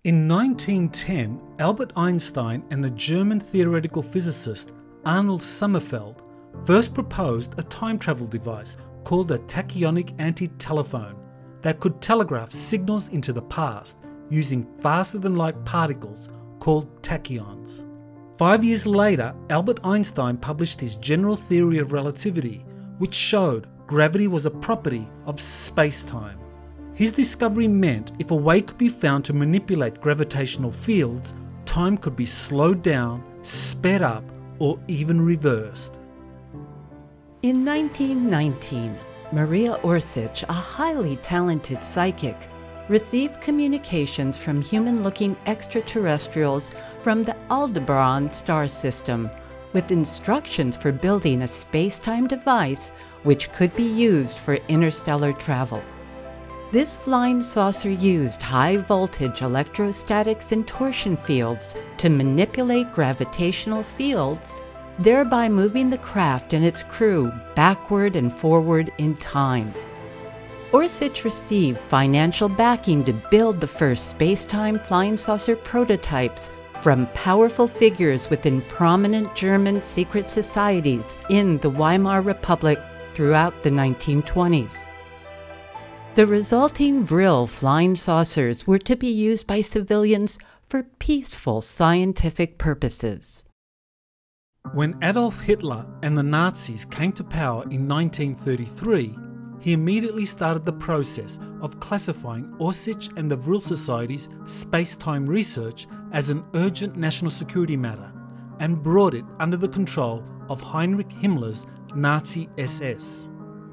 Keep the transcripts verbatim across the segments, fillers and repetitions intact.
In nineteen ten, Albert Einstein and the German theoretical physicist Arnold Sommerfeld first proposed a time travel device called a tachyonic anti-telephone that could telegraph signals into the past using faster-than-light particles called tachyons. Five years later, Albert Einstein published his general theory of relativity, which showed gravity was a property of space-time. His discovery meant if a way could be found to manipulate gravitational fields, time could be slowed down, sped up, or even reversed. In nineteen nineteen, Maria Orsic, a highly talented psychic, received communications from human-looking extraterrestrials from the Aldebaran star system, with instructions for building a space-time device which could be used for interstellar travel. This flying saucer used high-voltage electrostatics and torsion fields to manipulate gravitational fields, thereby moving the craft and its crew backward and forward in time. Orsic received financial backing to build the first space-time flying saucer prototypes from powerful figures within prominent German secret societies in the Weimar Republic throughout the nineteen twenties. The resulting Vril flying saucers were to be used by civilians for peaceful scientific purposes. When Adolf Hitler and the Nazis came to power in nineteen thirty-three, he immediately started the process of classifying Orsic and the Vril Society's space-time research as an urgent national security matter and brought it under the control of Heinrich Himmler's Nazi S S.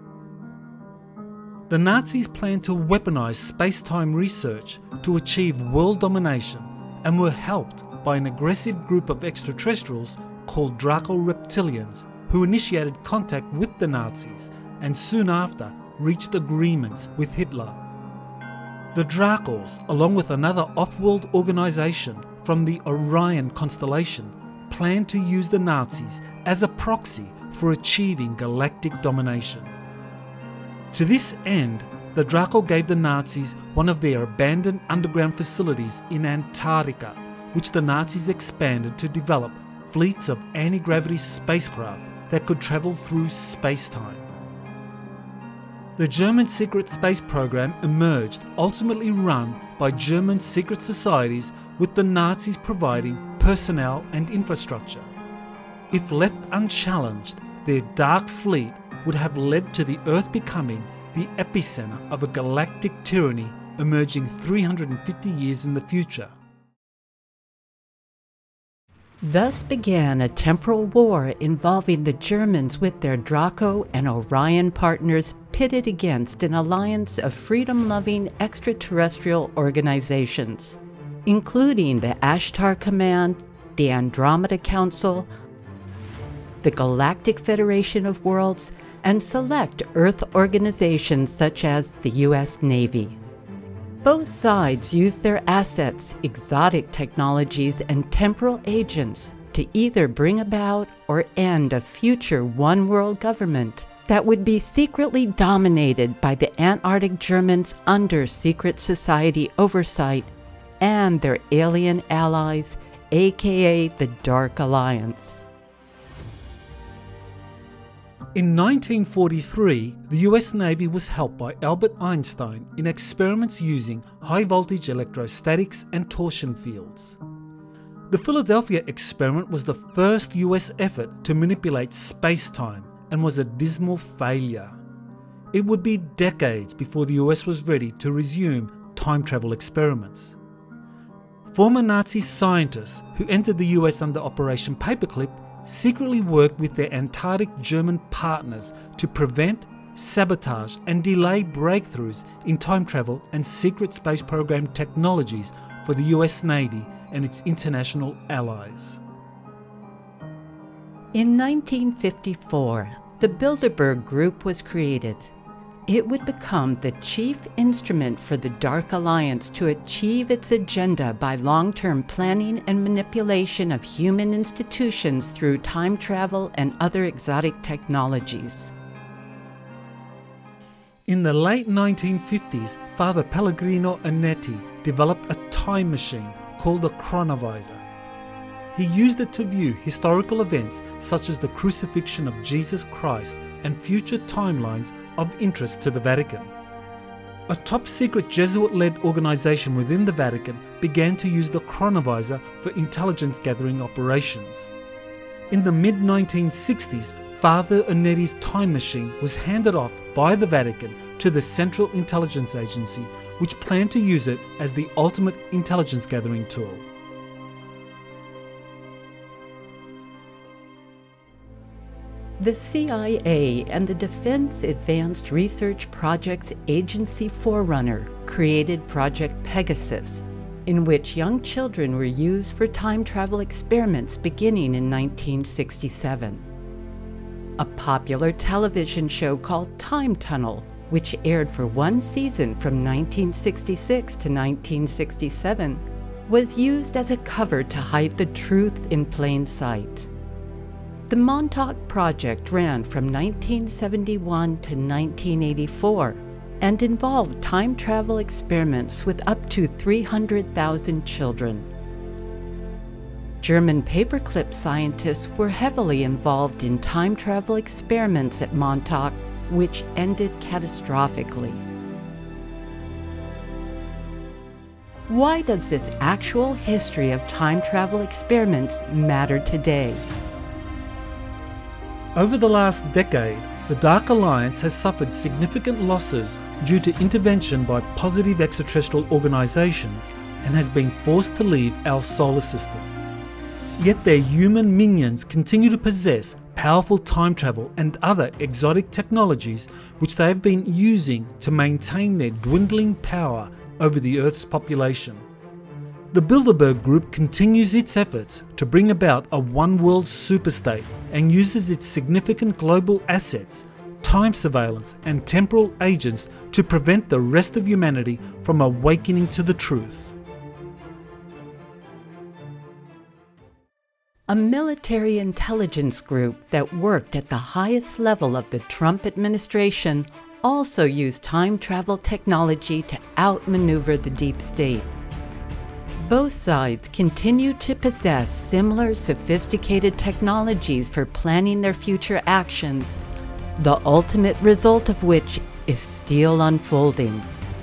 The Nazis planned to weaponize space-time research to achieve world domination and were helped by an aggressive group of extraterrestrials called Draco Reptilians, who initiated contact with the Nazis and soon after reached agreements with Hitler. The Dracos, along with another off-world organisation from the Orion constellation, planned to use the Nazis as a proxy for achieving galactic domination. To this end, the Draco gave the Nazis one of their abandoned underground facilities in Antarctica, which the Nazis expanded to develop fleets of anti-gravity spacecraft that could travel through space-time. The German secret space program emerged, ultimately run by German secret societies, with the Nazis providing personnel and infrastructure. If left unchallenged, their dark fleet would have led to the Earth becoming the epicenter of a galactic tyranny emerging three hundred fifty years in the future. Thus began a temporal war involving the Germans with their Draco and Orion partners pitted against an alliance of freedom-loving extraterrestrial organizations, including the Ashtar Command, the Andromeda Council, the Galactic Federation of Worlds, and select Earth organizations such as the U S Navy. Both sides used their assets, exotic technologies, and temporal agents to either bring about or end a future one-world government that would be secretly dominated by the Antarctic Germans under secret society oversight and their alien allies, aka the Dark Alliance. In nineteen forty-three, the U S Navy was helped by Albert Einstein in experiments using high-voltage electrostatics and torsion fields. The Philadelphia experiment was the first U S effort to manipulate space-time and was a dismal failure. It would be decades before the U S was ready to resume time travel experiments. Former Nazi scientists who entered the U S under Operation Paperclip secretly worked with their Antarctic German partners to prevent, sabotage and delay breakthroughs in time travel and secret space program technologies for the U S Navy and its international allies. In nineteen fifty-four, the Bilderberg Group was created. It would become the chief instrument for the Dark Alliance to achieve its agenda by long-term planning and manipulation of human institutions through time travel and other exotic technologies. In the late nineteen fifties, Father Pellegrino Annetti, developed a time machine called the chronovisor. He used it to view historical events such as the crucifixion of Jesus Christ and future timelines of interest to the Vatican. A top-secret Jesuit-led organization within the Vatican began to use the chronovisor for intelligence-gathering operations. In the mid nineteen sixties, Father Onetti's time machine was handed off by the Vatican to the Central Intelligence Agency, which planned to use it as the ultimate intelligence-gathering tool. The C I A and the Defense Advanced Research Projects Agency forerunner created Project Pegasus, in which young children were used for time travel experiments beginning in nineteen sixty-seven. A popular television show called Time Tunnel, which aired for one season from nineteen sixty-six to nineteen sixty-seven, was used as a cover to hide the truth in plain sight. The Montauk Project ran from nineteen seventy-one to nineteen eighty-four and involved time travel experiments with up to three hundred thousand children. German paperclip scientists were heavily involved in time travel experiments at Montauk, which ended catastrophically. Why does this actual history of time travel experiments matter today? Over the last decade, the Dark Alliance has suffered significant losses due to intervention by positive extraterrestrial organizations and has been forced to leave our solar system. Yet their human minions continue to possess powerful time travel and other exotic technologies which they have been using to maintain their dwindling power over the Earth's population. The Bilderberg Group continues its efforts to bring about a one-world superstate and uses its significant global assets, time surveillance and temporal agents to prevent the rest of humanity from awakening to the truth. A military intelligence group that worked at the highest level of the Trump administration also used time travel technology to outmaneuver the deep state. Both sides continue to possess similar sophisticated technologies for planning their future actions, the ultimate result of which is still unfolding.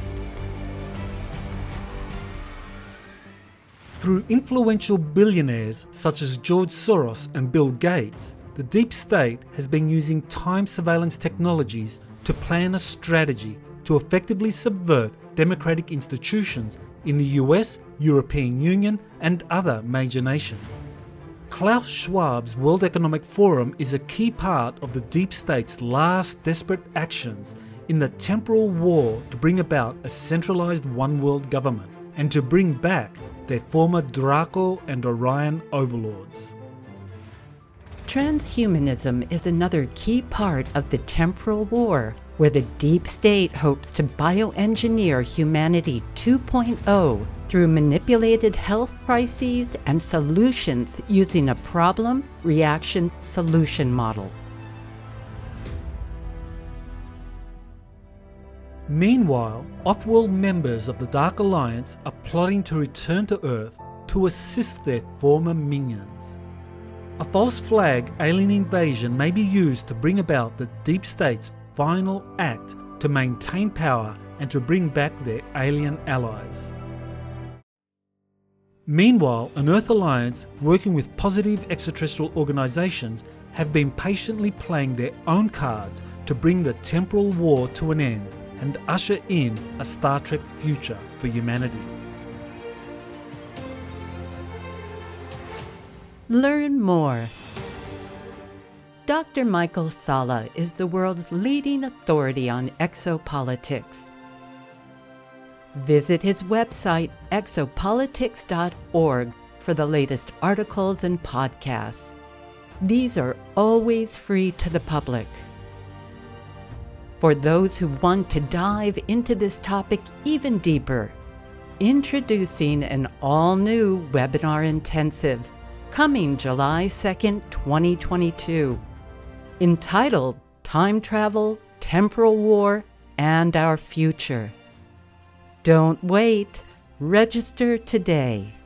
Through influential billionaires such as George Soros and Bill Gates, the deep state has been using time surveillance technologies to plan a strategy to effectively subvert democratic institutions in the U S, European Union and other major nations. Klaus Schwab's World Economic Forum is a key part of the deep state's last desperate actions in the temporal war to bring about a centralized one-world government and to bring back their former Draco and Orion overlords. Transhumanism is another key part of the temporal war, where the deep state hopes to bioengineer humanity two point oh through manipulated health crises and solutions using a problem-reaction-solution model. Meanwhile, off-world members of the Dark Alliance are plotting to return to Earth to assist their former minions. A false flag alien invasion may be used to bring about the deep state's final act to maintain power and to bring back their alien allies. Meanwhile, an Earth Alliance working with positive extraterrestrial organizations have been patiently playing their own cards to bring the temporal war to an end and usher in a Star Trek future for humanity. Learn more. Doctor Michael Salla is the world's leading authority on exopolitics. Visit his website, exopolitics dot org, for the latest articles and podcasts. These are always free to the public. For those who want to dive into this topic even deeper, introducing an all-new webinar intensive coming July second, twenty twenty-two, entitled Time Travel, Temporal War, and Our Future. Don't wait. Register today.